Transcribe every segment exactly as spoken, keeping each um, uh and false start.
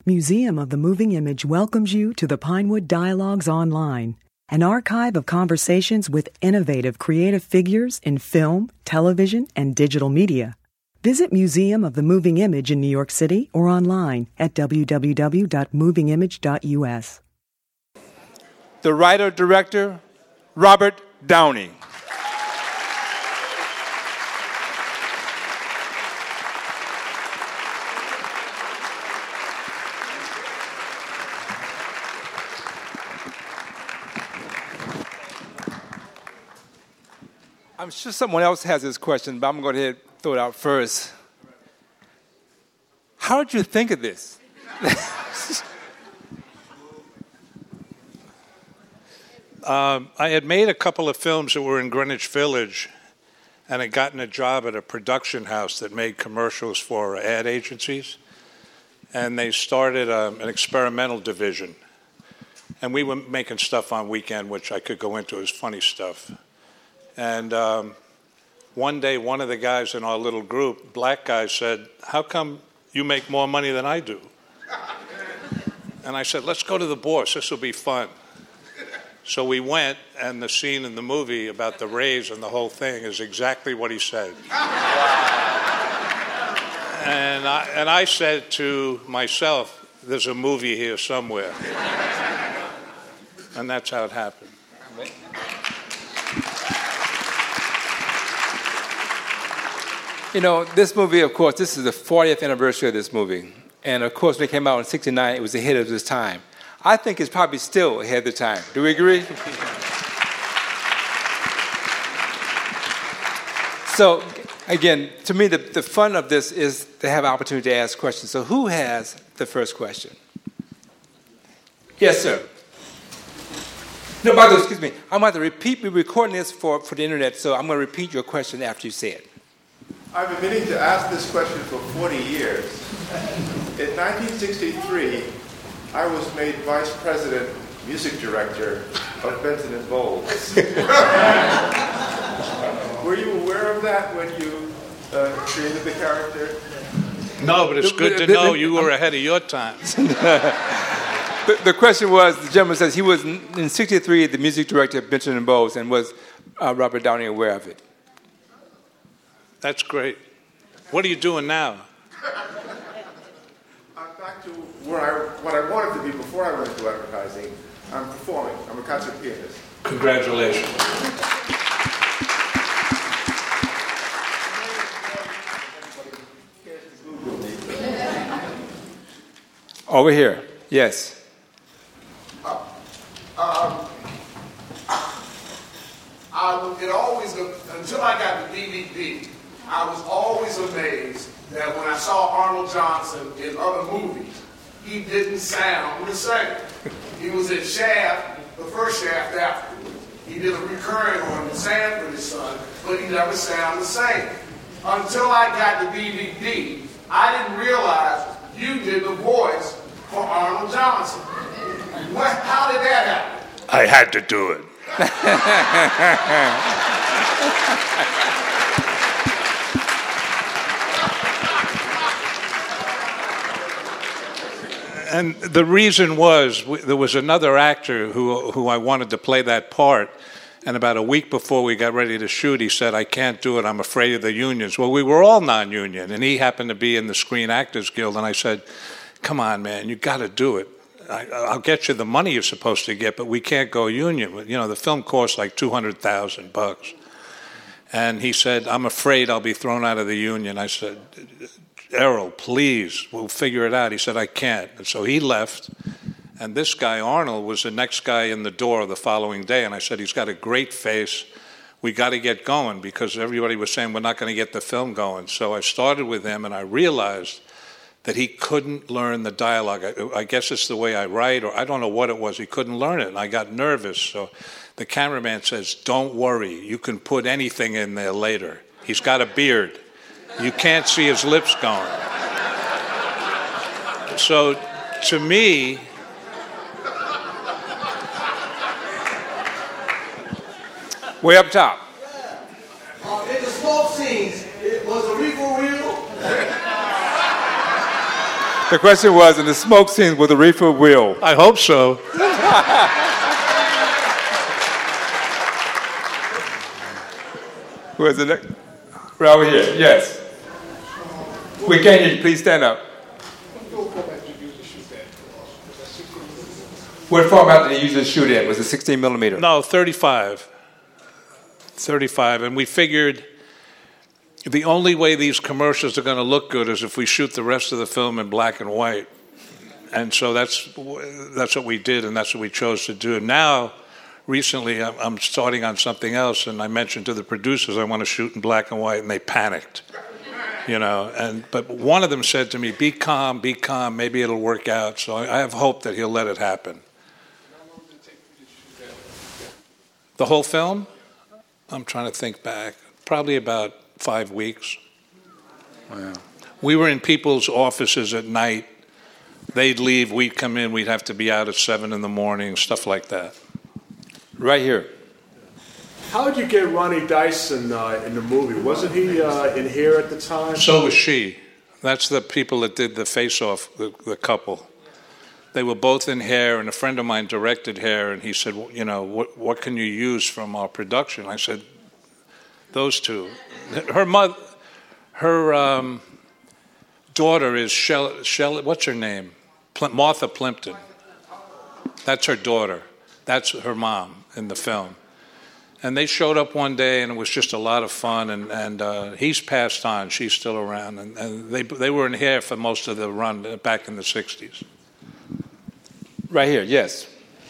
Museum of the Moving Image welcomes you to the Pinewood Dialogues Online, an archive of conversations with innovative creative figures in film, television, and digital media. Visit Museum of the Moving Image in New York City or online at w w w dot moving image dot u s. The writer-director, Robert Downey. I'm sure someone else has this question, but I'm going to go ahead and throw it out first. How did you think of this? um, I had made a couple of films that were in Greenwich Village, and had gotten a job at a production house that made commercials for ad agencies. And they started um, an experimental division. And we were making stuff on weekend, which I could go into as funny stuff. And um, one day, one of the guys in our little group, black guy, said, "How come you make more money than I do?" And I said, "Let's go to the boss. This will be fun." So we went, and the scene in the movie about the raise and the whole thing is exactly what he said. and, I, and I said to myself, "There's a movie here somewhere." And that's how it happened. You know, this movie, of course, this is the fortieth anniversary of this movie. And, of course, when it came out in sixty-nine, it was ahead of its time. I think it's probably still ahead of the time. Do we agree? So, again, to me, the, the fun of this is to have an opportunity to ask questions. So who has the first question? Yes, sir. No, by the way, excuse me. I'm going to have to repeat, we're recording this for, for the internet, so I'm going to repeat your question after you say it. I've been meaning to ask this question for forty years. In nineteen sixty-three, I was made vice president, music director of Benson and Bowles. Were you aware of that when you uh, created the character? No, but it's good to know you were ahead of your time. the, the question was, the gentleman says he was in sixty-three the music director of Benson and Bowles, and was uh, Robert Downey aware of it? That's great. What are you doing now? I'm back to where I, what I wanted to be before I went into advertising. I'm performing. I'm a concert pianist. Congratulations. Over here. Yes. Uh, um, I, it always, until I got the D V D, I was always amazed that when I saw Arnold Johnson in other movies, he didn't sound the same. He was in Shaft, the first Shaft afterwards. He did a recurring on Sanford, his son, but he never sounded the same. Until I got the D V D, I didn't realize you did the voice for Arnold Johnson. What, how did that happen? I had to do it. And the reason was, there was another actor who who I wanted to play that part, and about a week before we got ready to shoot, he said, "I can't do it, I'm afraid of the unions." Well, we were all non-union, and he happened to be in the Screen Actors Guild, and I said, "Come on, man, you got to do it. I, I'll get you the money you're supposed to get, but we can't go union. You know, the film costs like two hundred thousand bucks." And he said, "I'm afraid I'll be thrown out of the union." I said, "Errol, please, we'll figure it out." He said, "I can't." And so he left, and this guy, Arnold, was the next guy in the door the following day, and I said, "He's got a great face. We got to get going," because everybody was saying, "We're not going to get the film going." So I started with him, and I realized that he couldn't learn the dialogue. I, I guess it's the way I write, or I don't know what it was. He couldn't learn it, and I got nervous. So the cameraman says, "Don't worry, you can put anything in there later. He's got a beard. You can't see his lips going." So to me, way up top. Uh, in the smoke scenes, it was a reefer wheel. The question was, in the smoke scenes, will the reefer will? I hope so. Who is it? Right over here, yes. We can't hear you. Please stand up. What format did they usually shoot in? Was it sixteen millimeter? No, thirty-five. thirty-five. And we figured the only way these commercials are going to look good is if we shoot the rest of the film in black and white. And so that's that's what we did, and that's what we chose to do. Now, recently, I'm, I'm starting on something else, and I mentioned to the producers I want to shoot in black and white, and they panicked. You know, and but one of them said to me, "Be calm, be calm. Maybe it'll work out." So I, I have hope that he'll let it happen. The whole film? I'm trying to think back. Probably about five weeks. Wow. We were in people's offices at night. They'd leave, we'd come in, we'd have to be out at seven in the morning, stuff like that. Right here. How did you get Ronnie Dyson uh, in the movie? Wasn't he uh, in here at the time? So was she. That's the people that did the face-off, the, the couple. They were both in Hair, and a friend of mine directed Hair, and he said, well, you know, what, what can you use from our production? I said, those two. Her mother, her um, daughter is Shelley, Shelley, what's her name? Pl- Martha Plimpton. That's her daughter. That's her mom in the film. And they showed up one day, and it was just a lot of fun. And, and uh, he's passed on; she's still around. And, and they they were in Hair for most of the run back in the sixties. Right here, yes.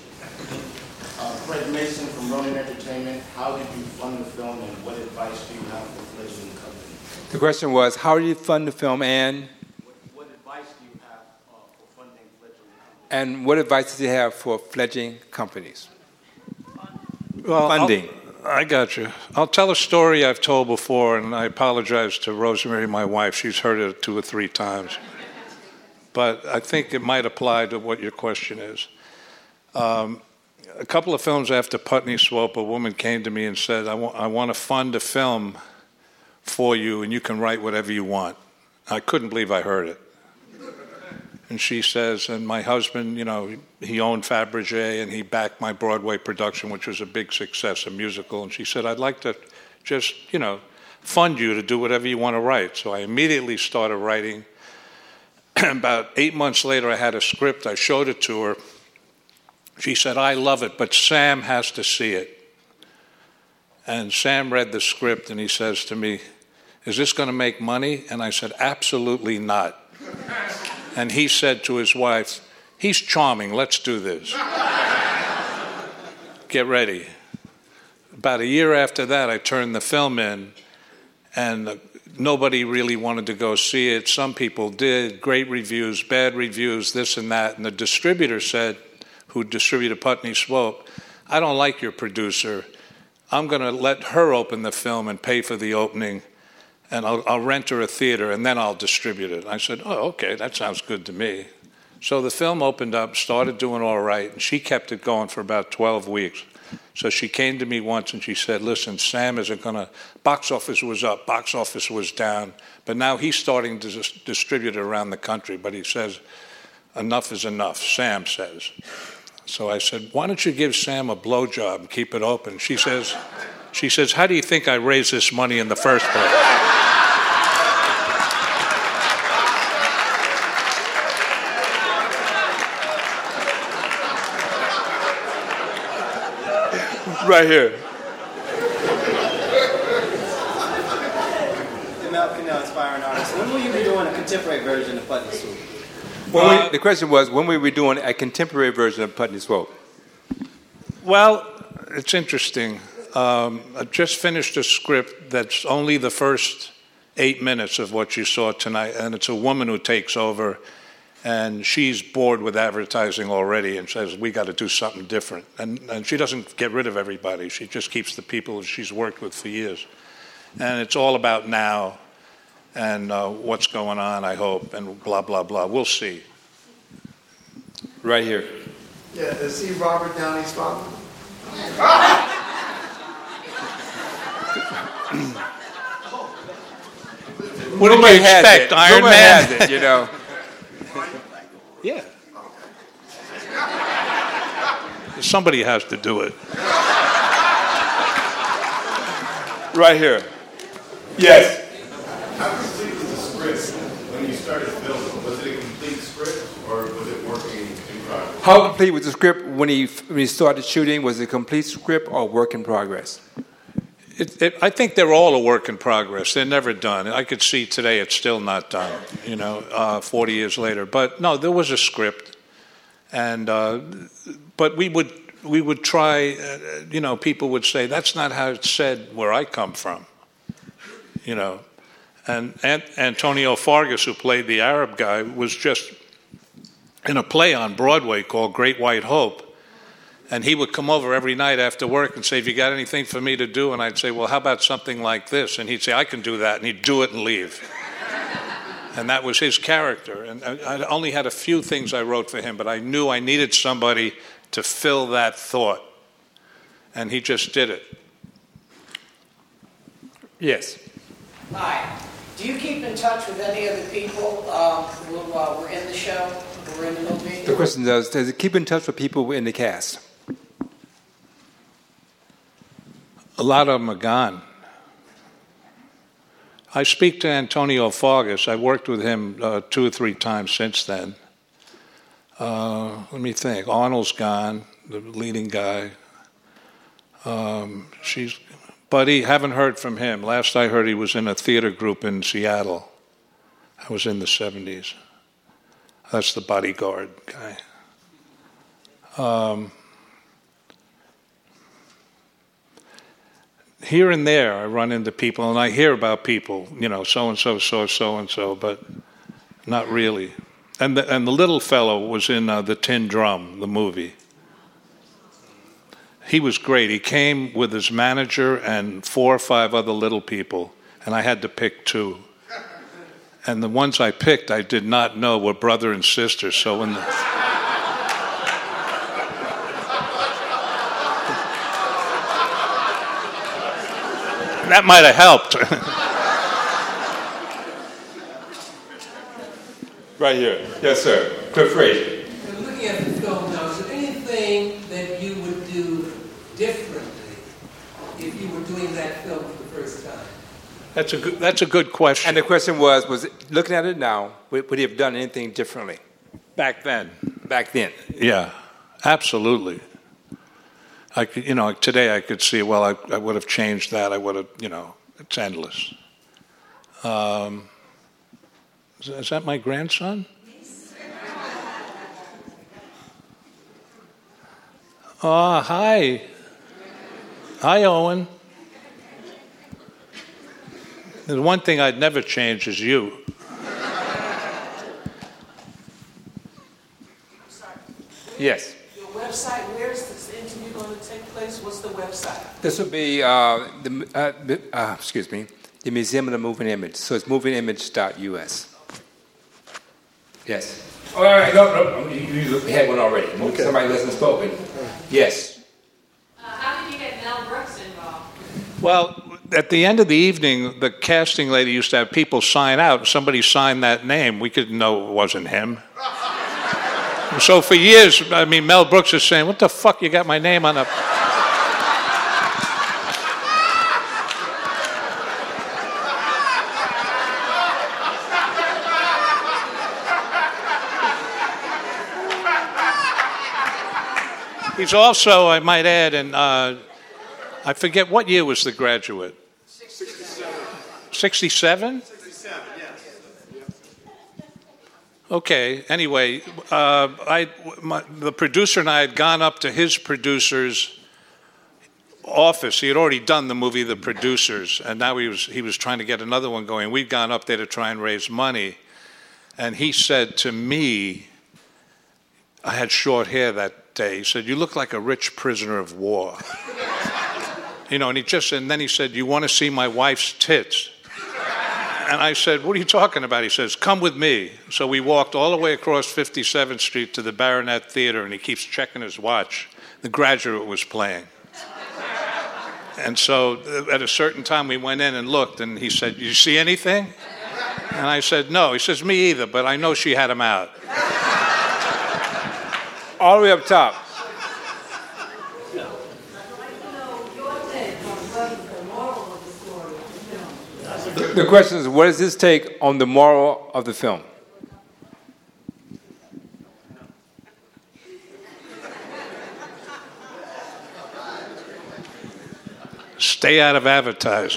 Uh, Fred Mason from Ronin Entertainment. How did you fund the film, and what advice do you have for fledgling companies? The question was, how do you fund the film, and What, what advice do you have uh, for funding fledgling companies? and what advice do you have for fledgling companies? Well, Funding. I'll, I got you. I'll tell a story I've told before, and I apologize to Rosemary, my wife. She's heard it two or three times. But I think it might apply to what your question is. Um, a couple of films after Putney Swope, a woman came to me and said, I, wa- I want to fund a film for you, and you can write whatever you want. I couldn't believe I heard it. And she says, and my husband, you know, he owned Fabergé, and he backed my Broadway production, which was a big success, a musical. And she said, I'd like to just, you know, fund you to do whatever you want to write. So I immediately started writing. About eight months later, I had a script. I showed it to her. She said, I love it, but Sam has to see it. And Sam read the script, and he says to me, is this going to make money? And I said, absolutely not. And he said to his wife, he's charming, let's do this. Get ready. About a year after that, I turned the film in, and nobody really wanted to go see it. Some people did. Great reviews, bad reviews, this and that. And the distributor said, who distributed Putney Swope, I don't like your producer. I'm going to let her open the film and pay for the opening, and I'll, I'll rent her a theater, and then I'll distribute it. I said, oh, okay, that sounds good to me. So the film opened up, started doing all right, and she kept it going for about twelve weeks. So she came to me once and she said, listen, Sam isn't going to, box office was up, box office was down, but now he's starting to dis- distribute it around the country. But he says, enough is enough, Sam says. So I said, why don't you give Sam a blowjob and keep it open? She says, she says, how do you think I raised this money in the first place? Right here. Mel Canal, aspiring artist. When will you be doing a contemporary version of Putney Swope? When we, the question was, when will we be doing a contemporary version of Putney Swope? Well, it's interesting. Um, I just finished a script that's only the first eight minutes of what you saw tonight, and it's a woman who takes over, and she's bored with advertising already and says, we got to do something different. And, and she doesn't get rid of everybody. She just keeps the people she's worked with for years. And it's all about now and uh, what's going on, I hope, and blah, blah, blah. We'll see. Right here. Yeah, is he Robert Downey's father? What did you expect, it. Iron Rumor Man? has it, you know. Somebody has to do it. Right here. Yes. How complete was the script when you started filming? Was it a complete script, or was it working in progress? How complete was the script when he when he started shooting? Was it a complete script or work in progress? It, it, I think they're all a work in progress. They're never done. I could see today it's still not done, you know, uh, forty years later. But no, there was a script, and uh, but we would we would try. Uh, you know, people would say that's not how it's said where I come from, you know. And Ant- Antonio Fargas, who played the Arab guy, was just in a play on Broadway called Great White Hope. And he would come over every night after work and say, have you got anything for me to do? And I'd say, well, how about something like this? And he'd say, I can do that. And he'd do it and leave. And that was his character. And I only had a few things I wrote for him, but I knew I needed somebody to fill that thought. And he just did it. Yes. Hi. Do you keep in touch with any of the people um, who uh, were in the show, who were in the movie? The question is, does it keep in touch with people in the cast? A lot of them are gone. I speak to Antonio Fargas. I worked with him uh, two or three times since then. Uh, let me think. Arnold's gone, the leading guy. Um, she's, Buddy, haven't heard from him. Last I heard, he was in a theater group in Seattle. I was in the seventies. That's the bodyguard guy. Um, here and there, I run into people, and I hear about people, you know, so-and-so saw so-and-so, but not really. And the, and the little fellow was in uh, The Tin Drum, the movie. He was great. He came with his manager and four or five other little people, and I had to pick two. And the ones I picked, I did not know were brother and sister, so when the... That might have helped. Right here. Yes, sir. Cliff Frazier. And looking at the film now, is there anything that you would do differently if you were doing that film for the first time? That's a good, that's a good question. And the question was, was it, looking at it now, would, would he have done anything differently? Back then. Back then. Yeah, absolutely. I could, you know, today I could see, well, I, I would have changed that. I would have, you know, it's endless. Um, is, is that my grandson? Oh, hi. Hi, Owen. The one thing I'd never change is you. Yes. Your website, where is this interview going to take place? What's the website? This will be, uh, the, uh, uh, excuse me, the Museum of the Moving Image. So it's moving image dot U S. Yes. Oh, all right, no, no, you, you had one already. Okay. Somebody hasn't spoken. Yes. Uh, how did you get Mel Brooks involved? Well, at the end of the evening, the casting lady used to have people sign out. Somebody signed that name. We couldn't know it wasn't him. So for years, I mean, Mel Brooks is saying, what the fuck, you got my name on a... He's also, I might add, and uh, I forget, what year was The Graduate? sixty-seven. sixty-seven? sixty-seven, yes. Okay, anyway, uh, I, my, the producer and I had gone up to his producer's office. He had already done the movie The Producers, and now he was, he was trying to get another one going. We'd gone up there to try and raise money, and he said to me, I had short hair that day, he said, you look like a rich prisoner of war. You know, and he just, and then he said, you want to see my wife's tits? And I said, what are you talking about? He says, come with me. So we walked all the way across fifty-seventh Street to the Baronet Theater, and he keeps checking his watch. The Graduate was playing. And so at a certain time we went in and looked, and he said, you see anything? And I said, no. He says, me either, but I know she had him out. All the way up top. The question is, what is his take on the moral of the film? Stay out of advertising.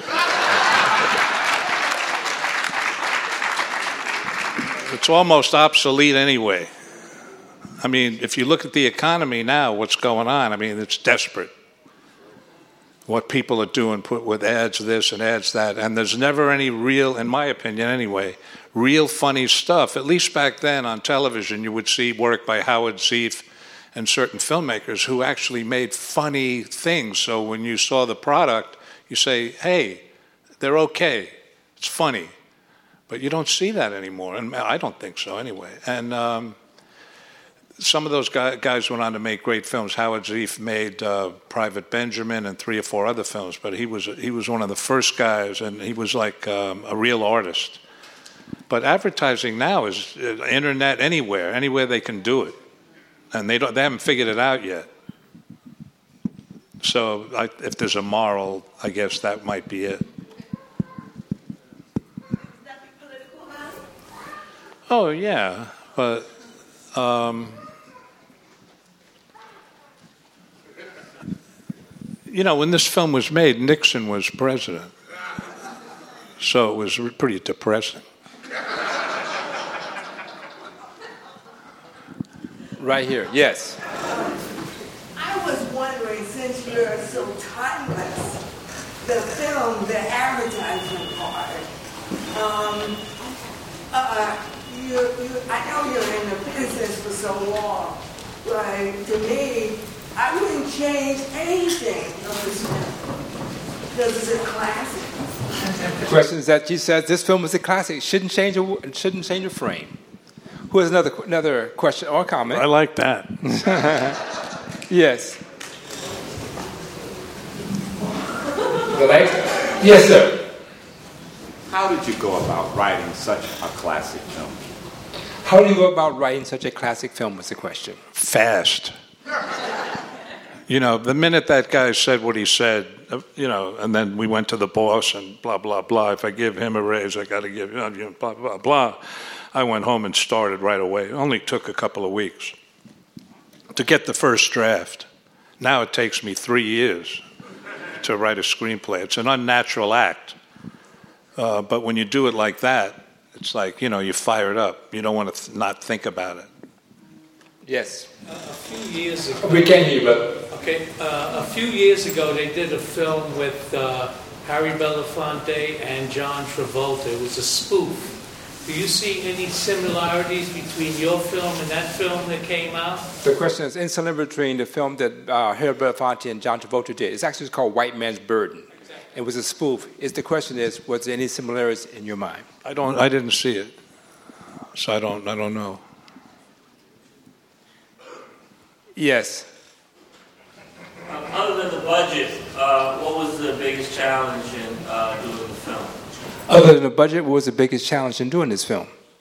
It's almost obsolete anyway. I mean, if you look at the economy now, what's going on, I mean, it's desperate. What people are doing put with ads this and ads that, and there's never any real, in my opinion anyway, real funny stuff. At least back then on television, you would see work by Howard Zieff and certain filmmakers who actually made funny things. So when you saw the product, you say, hey, they're okay. It's funny. But you don't see that anymore, and I don't think so anyway. And um, some of those guys went on to make great films. Howard Zieff made uh, Private Benjamin and three or four other films, but he was he was one of the first guys, and he was like um, a real artist. But advertising now is uh, internet anywhere, anywhere they can do it, and they don't they haven't figured it out yet. So I, if there's a moral, I guess that might be it. Oh yeah, but um, you know, when this film was made, Nixon was president, so it was pretty depressing. Right here, yes. I was wondering, since you're so timeless, the film, the advertising part. Um, uh, You, you, I know you're in the business for so long, right? To me, I wouldn't change anything of this film because it's a classic. The question is that you said this film is a classic. Shouldn't change a shouldn't change a frame. Who has another another question or comment? I like that. Yes. Yes, sir. How did you go about writing such a classic film? How do you go about writing such a classic film was the question. Fast. You know, the minute that guy said what he said, you know, and then we went to the boss and blah, blah, blah. If I give him a raise, I got to give him, you know, blah, blah, blah. I went home and started right away. It only took a couple of weeks to get the first draft. Now it takes me three years to write a screenplay. It's an unnatural act. Uh, but when you do it like that, it's like, you know, you fire it up. You don't want to th- not think about it. Yes. Uh, a few years ago. We can hear you, but okay. Uh, a few years ago, they did a film with uh, Harry Belafonte and John Travolta. It was a spoof. Do you see any similarities between your film and that film that came out? The question is, in similar between the film that uh, Harry Belafonte and John Travolta did. It's actually called White Man's Burden. It was a spoof. Is the question is, was there any similarities in your mind? I don't. I didn't see it, so I don't. I don't know. Yes. Um, other than the budget, uh, what was the biggest challenge in uh, doing the film? Other than the budget, what was the biggest challenge in doing this film?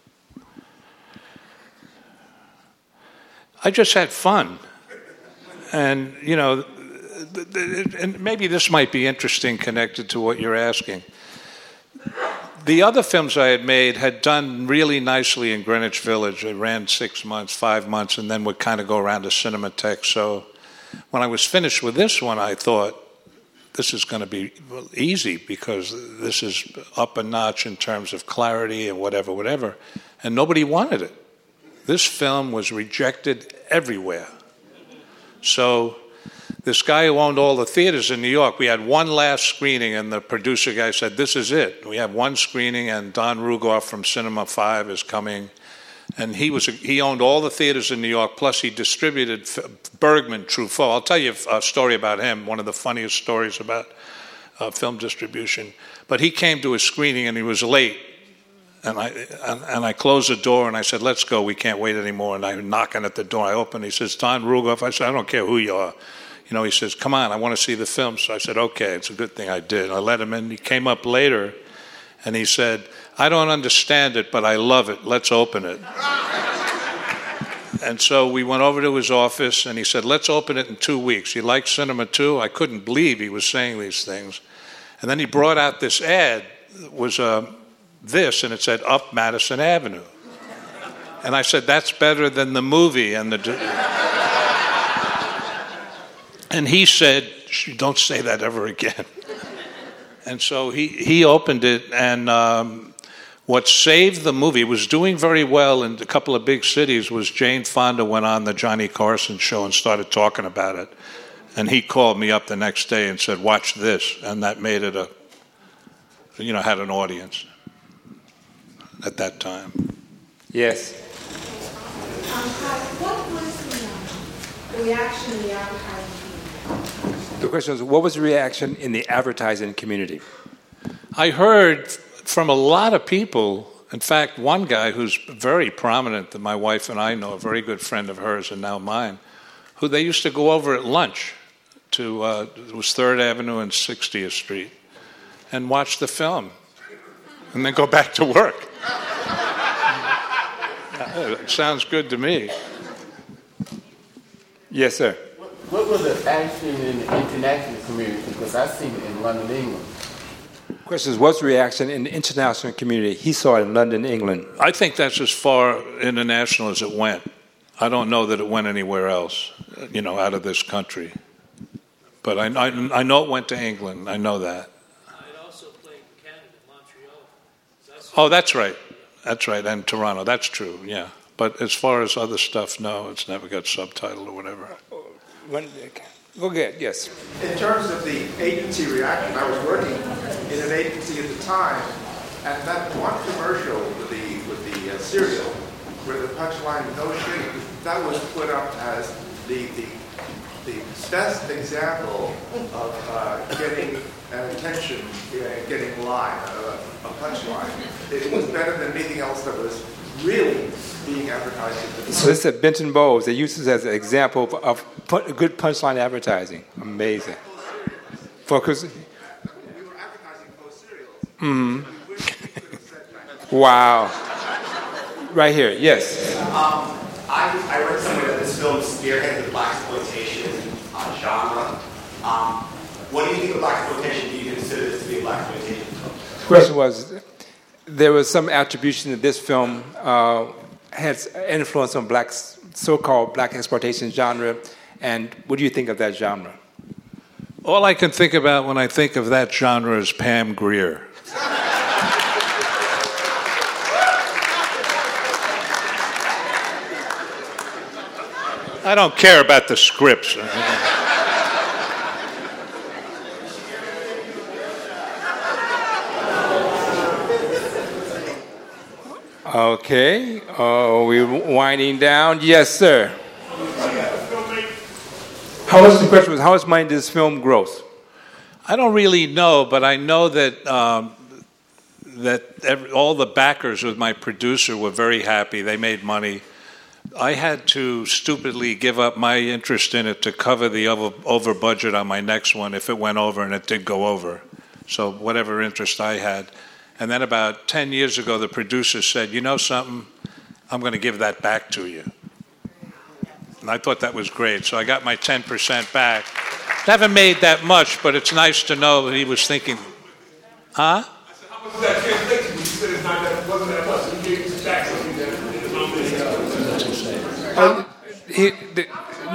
I just had fun, and you know. And maybe this might be interesting connected to what you're asking. The other films I had made had done really nicely in Greenwich Village. They ran six months, five months, and then would kind of go around to Cinematheque. So when I was finished with this one, I thought, this is going to be easy because this is up a notch in terms of clarity and whatever, whatever. And nobody wanted it. This film was rejected everywhere. So this guy who owned all the theaters in New York, we had one last screening, and the producer guy said, this is it. We have one screening, and Don Rugoff from Cinema five is coming. And he was he owned all the theaters in New York, plus he distributed Bergman, Truffaut. I'll tell you a story about him, one of the funniest stories about uh, film distribution. But he came to a screening, and he was late. And I and, and I closed the door, and I said, let's go. We can't wait anymore. And I'm knocking at the door. I open. He says, Don Rugoff. I said, I don't care who you are. You know, he says, come on, I want to see the film. So I said, okay, it's a good thing I did. I let him in. He came up later, and he said, I don't understand it, but I love it. Let's open it. And so we went over to his office, and he said, let's open it in two weeks. You like Cinema two? I couldn't believe he was saying these things. And then he brought out this ad was uh, this, and it said Up Madison Avenue. And I said, that's better than the movie. And the and he said, don't say that ever again. And so he, he opened it, and um, what saved the movie, it was doing very well in a couple of big cities, was Jane Fonda went on the Johnny Carson show and started talking about it. And he called me up the next day and said, watch this. And that made it a, you know, had an audience at that time. Yes. Um, what was the, um, the reaction in the advertising community? The question was, what was the reaction in the advertising community? I heard from a lot of people, in fact, one guy who's very prominent that my wife and I know, a very good friend of hers and now mine, who they used to go over at lunch to, uh, it was third Avenue and sixtieth Street, and watch the film, and then go back to work. It sounds good to me. Yes, sir. What was the action in the international community? Because I've seen it in London, England. Question is, what's the reaction in the international community? He saw it in London, England. I think that's as far international as it went. I don't know that it went anywhere else, you know, out of this country. But I, I, I know it went to England. I know that. It also played in Canada, Montreal. Oh, that's right. That's right. And Toronto. That's true, yeah. But as far as other stuff, no, it's never got subtitled or whatever. Go ahead, yes. In terms of the agency reaction, I was working in an agency at the time, and that one commercial with the with the uh, cereal, where the punchline "No sugar," that was put up as the the, the best example of uh, getting an attention, uh, getting line, uh, a punchline. It was better than anything else that was really being advertised. So this is at Benton Bowes. They use this as an example of, of pu- good punchline advertising. Amazing. Focus. We were advertising those cereals. Mm-hmm. Wow. Right here, yes. Um, I, I read somewhere that this film spearheaded the blaxploitation uh, genre. Um, what do you think of blaxploitation? Do you consider this to be a blaxploitation film? The question was, there was some attribution that this film uh, has influence on black, so-called black exploitation genre, and what do you think of that genre? All I can think about when I think of that genre is Pam Grier. I don't care about the scripts. Okay. Oh, we're winding down. Yes, sir. How much the question was? How much money did this film gross? I don't really know, but I know that um, that every, all the backers with my producer were very happy. They made money. I had to stupidly give up my interest in it to cover the over, over budget on my next one if it went over, and it did go over. So whatever interest I had. And then about ten years ago, the producer said, you know something, I'm going to give that back to you. And I thought that was great. So I got my ten percent back. I haven't made that much, but it's nice to know that he was thinking, huh? How much did that translate to? You said it's not that, wasn't that much. You gave it back something that Uh, he, the,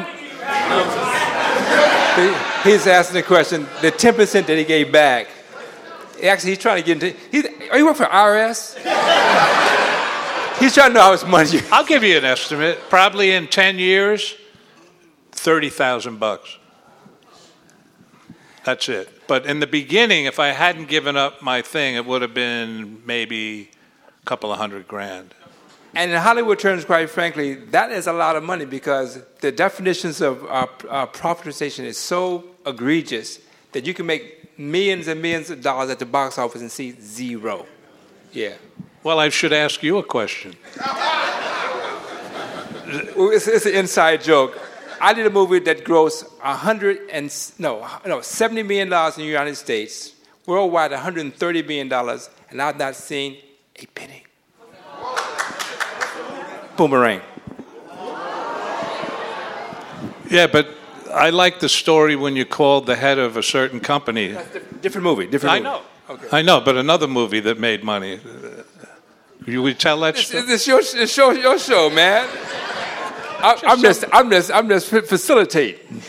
the, he's asking the question, the ten percent that he gave back, actually he's trying to get into, he, are you working for I R S? He's trying to know how much money you... I'll give you an estimate. Probably in ten years, thirty thousand bucks. That's it. But in the beginning, if I hadn't given up my thing, it would have been maybe a couple of hundred grand. And in Hollywood terms, quite frankly, that is a lot of money because the definitions of uh, uh, profitization is so egregious that you can make millions and millions of dollars at the box office and see zero. Yeah. Well, I should ask you a question. it's, it's an inside joke. I did a movie that grossed a hundred and no no seventy million dollars in the United States, worldwide one hundred thirty million dollars, and I've not seen a penny. Boomerang. Yeah, but I like the story when you called the head of a certain company. That's a different movie. Different I movie. know. Okay. I know, but another movie that made money. You would tell that It's, story? it's, your, it's your, your show, man. I, I'm just, I'm just, I'm just facilitating.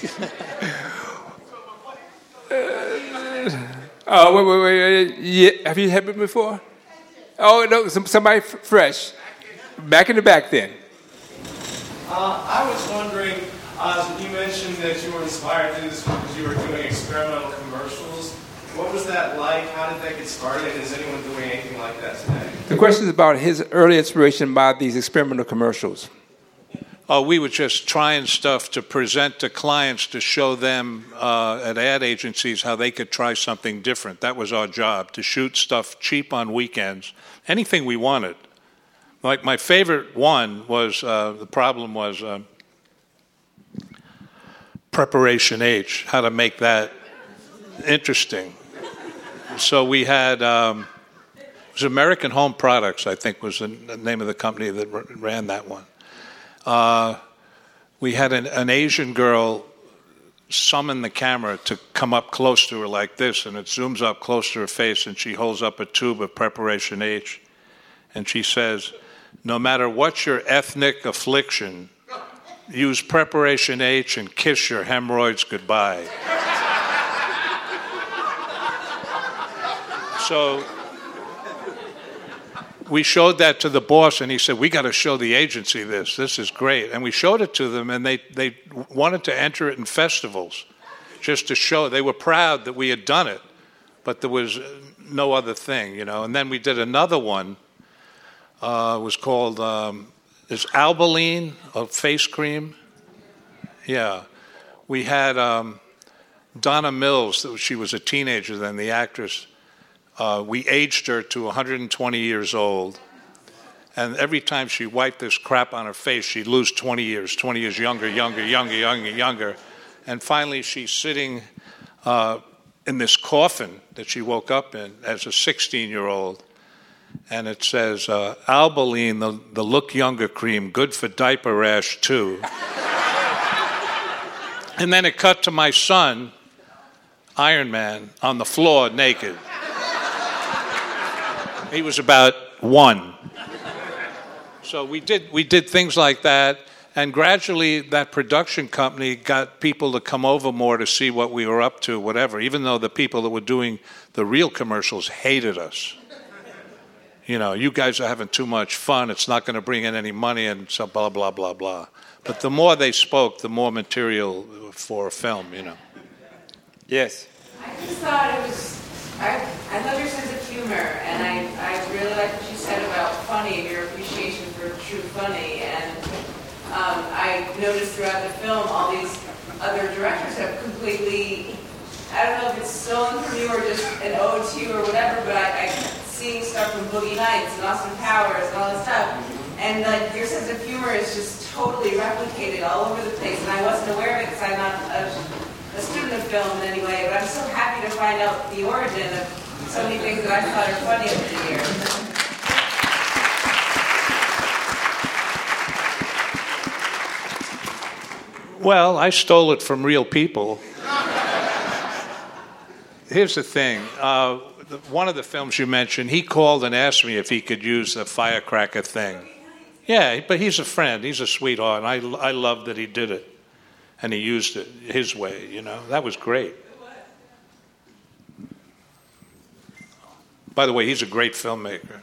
Oh, wait, wait, wait, wait. Yeah. Have you had it before? Oh, no, some, somebody f- fresh. Back in the back then. Uh, I was wondering, uh, you mentioned that you were inspired to do this because you were doing experimental commercials. What was that like? How did that get started? And is anyone doing anything like that today? The question is about his early inspiration by these experimental commercials. Oh, we were just trying stuff to present to clients to show them uh, at ad agencies how they could try something different. That was our job, to shoot stuff cheap on weekends, anything we wanted. Like my favorite one was, uh, the problem was uh, Preparation H, how to make that interesting. So we had, um, it was American Home Products, I think was the name of the company that ran that one. Uh, we had an, an Asian girl summon the camera to come up close to her like this, and it zooms up close to her face, and she holds up a tube of Preparation H, and she says, no matter what your ethnic affliction, use Preparation H and kiss your hemorrhoids goodbye. So we showed that to the boss, and he said, we got to show the agency this. This is great. And we showed it to them, and they, they wanted to enter it in festivals just to show. They were proud that we had done it, but there was no other thing, you know. And then we did another one. Uh, it was called, um, is Albaline, a face cream? Yeah. We had um, Donna Mills, she was a teenager then, the actress. Uh, we aged her to one hundred twenty years old, and every time she wiped this crap on her face, she'd lose twenty years, twenty years younger, younger, younger, younger, younger. And finally, she's sitting uh, in this coffin that she woke up in as a sixteen-year-old, and it says, uh, Albaline, the, the look younger cream, good for diaper rash, too. And then it cut to my son, Iron Man, on the floor naked. He was about one. So we did we did things like that, and gradually that production company got people to come over more to see what we were up to, whatever, even though the people that were doing the real commercials hated us. You know, you guys are having too much fun, it's not going to bring in any money, and so blah, blah, blah, blah. But the more they spoke, the more material for a film, you know. Yes. I just thought it was, I, I love your sense of humor, and I, I really like what you said about funny and your appreciation for true funny. And um, I noticed throughout the film all these other directors have completely, I don't know if it's stolen from you or just an ode to you or whatever, but I, I kept seeing stuff from Boogie Nights and Austin Powers and all this stuff. And like your sense of humor is just totally replicated all over the place, and I wasn't aware of it because I'm not a, a student of film in any way, but I'm so happy to find out the origin of so many things that I thought are funny over the years. Well, I stole it from real people. Here's the thing. Uh, one of the films you mentioned, he called and asked me if he could use the firecracker thing. Yeah, but he's a friend. He's a sweetheart. And I, I love that he did it. And he used it his way, you know. That was great. By the way, he's a great filmmaker.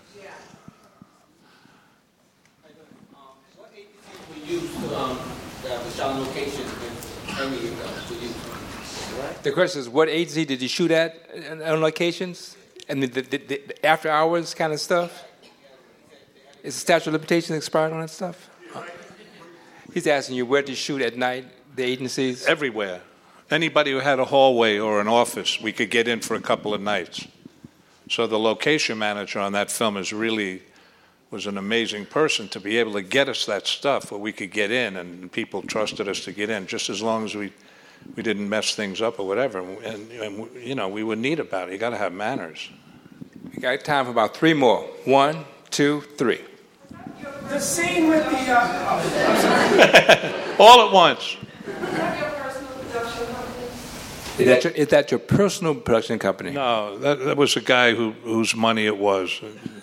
What agencies were used to, um, the shot locations in any of them to use? The question is, what agency did you shoot at on locations? And the, the, the, the after hours kind of stuff? Is the statute of limitations expired on that stuff? He's asking you where to shoot at night, the agencies? Everywhere. Anybody who had a hallway or an office, we could get in for a couple of nights. So the location manager on that film is really was an amazing person to be able to get us that stuff where we could get in, and people trusted us to get in, just as long as we we didn't mess things up or whatever. And, and you know, we were neat about it. You got to have manners. We got time for about three more. One, two, three. The scene with the... Uh, All at once. Is that your, is that your personal production company? No, that, that was a guy who, whose money it was.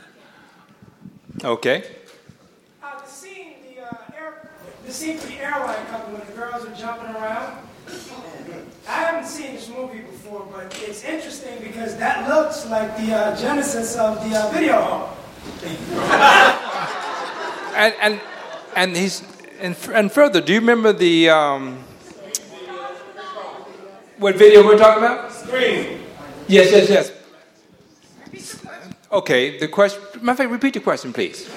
Okay. Uh, the scene, the, uh, air, the scene for the airline company when the girls are jumping around. I haven't seen this movie before, but it's interesting because that looks like the uh, genesis of the uh, video home. and and and he's and and further, do you remember the um, what video we're talking about? Scream. Yes, yes, yes. Okay, the question. Matter of fact, repeat the question, please.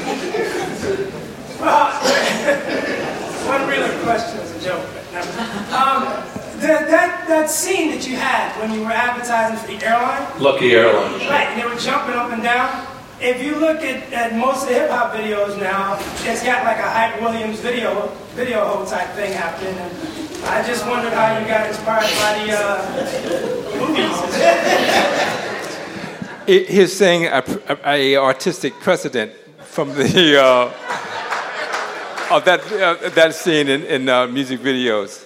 Well, one really question is a joke. Um, that, that, that scene that you had when you were advertising for the airline. Lucky Airlines. Right, and they were jumping up and down. If you look at, at most of the hip hop videos now, it's got like a Hype Williams video video hole type thing happening. And I just wondered how you got inspired by the uh, movies. He's saying a, a, a artistic precedent from the uh, of that uh, that scene in, in uh, music videos.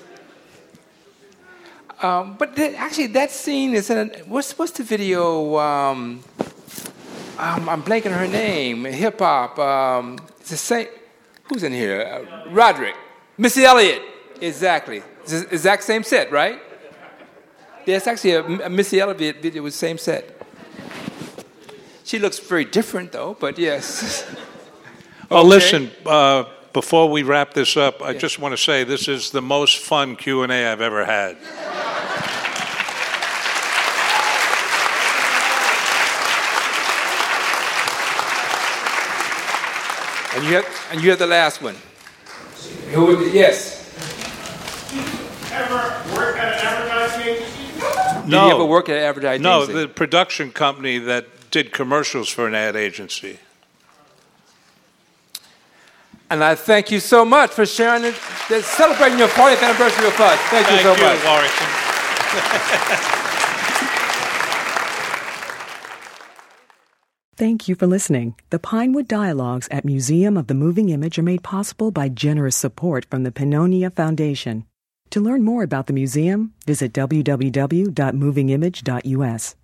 Um, but th- actually, that scene is in. What's what's the video? Um, um, I'm blanking her name. Hip hop. Um, it's the same. Who's in here? Uh, Roderick, Missy Elliott. Exactly. It's the exact same set, right? Yeah, it's actually a, a Missy Elliott video with the same set. She looks very different, though, but yes. Oh, okay. Listen, uh, before we wrap this up, I yeah. just want to say this is the most fun Q and A I've ever had. And you have, and you have the last one. Who would, yes. Ever work at an advertising agency? No. Did you ever work at an advertising no, agency? No, the production company that did commercials for an ad agency. And I thank you so much for sharing it, celebrating your fortieth anniversary with us. Thank, thank you so you, much. Warrington. Thank you for listening. The Pinewood Dialogues at Museum of the Moving Image are made possible by generous support from the Pannonia Foundation. To learn more about the museum, visit w w w dot moving image dot u s.